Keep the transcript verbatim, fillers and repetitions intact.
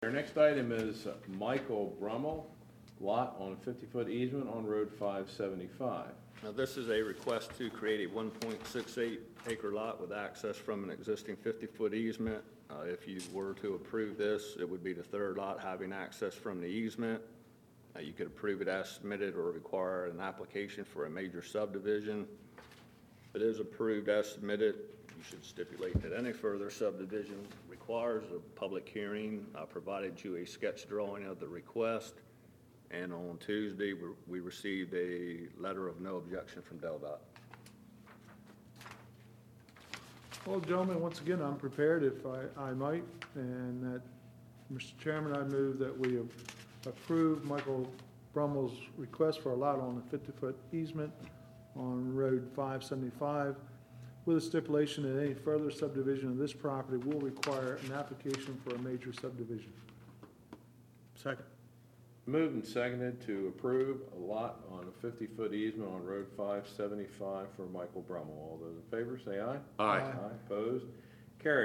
Our next item is Michael Brummel, lot on fifty-foot easement on Road five seventy-five. Now, this is a request to create a one point six eight acre lot with access from an existing fifty-foot easement. Uh, if you were to approve this, it would be the third lot having access from the easement. Uh, you could approve it as submitted or require an application for a major subdivision. If it is approved as submitted, you should stipulate that any further subdivision requires a public hearing. I provided you a sketch drawing of the request. And on Tuesday, we we received a letter of no objection from DelDOT. Well, gentlemen, once again, I'm prepared if I, I might, and that, Mister Chairman, I move that we approve Michael Brummel's request for a lot on a fifty-foot easement on Road five seventy-five, with a stipulation that any further subdivision of this property will require an application for a major subdivision. Second. Moved and seconded to approve a lot on a fifty-foot easement on Road five seventy-five for Michael Brummel. All those in favor say aye. Aye. Aye, opposed.